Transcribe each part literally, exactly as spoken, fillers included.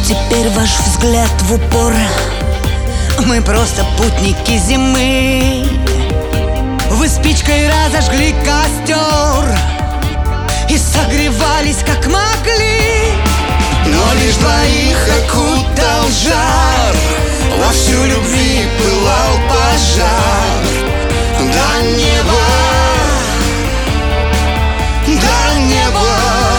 теперь ваш взгляд в упор? Мы просто путники зимы. Вы спичкой разожгли костер и согревались как могли, но лишь двоих окутал жар, вовсю любви пылал пожар. До неба, до неба,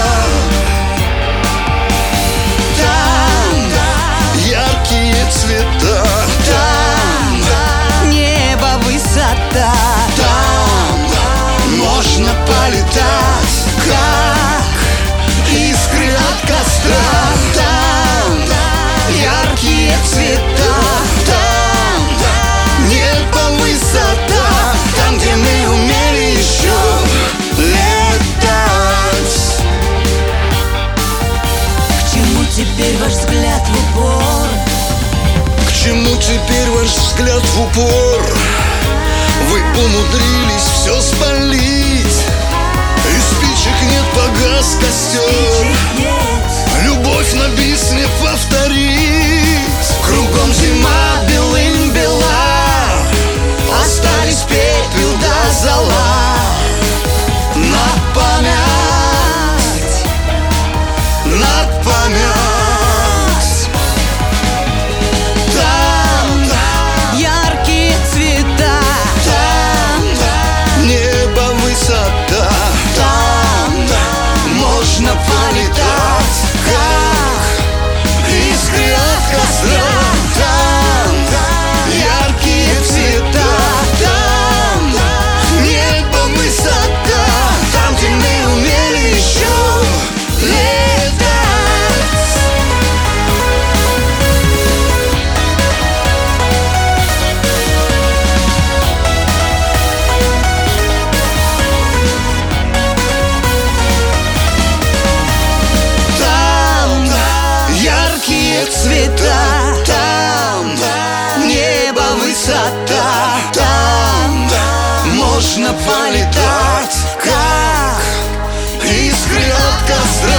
там яркие цвета, там небо, высота, там можно полетать, как искры от костра. Там яркие цвета, там небо, высота, там, где мы умели еще летать. К чему теперь ваш взгляд в упор? К чему теперь ваш взгляд в упор? Вы умудрились все спалить, и спичек нет, погас костер. Любовь на бис не повторить. Кругом зима белым-бела, остались пепел до зола. На память, на память. Там Яркие цвета, там небо, высота, там можно полетать, как искры от костра. Там яркие цвета, там небо, высота, там, где мы умели еще летать. цвета, Там небо, высота, там можно полетать, как искры от костра.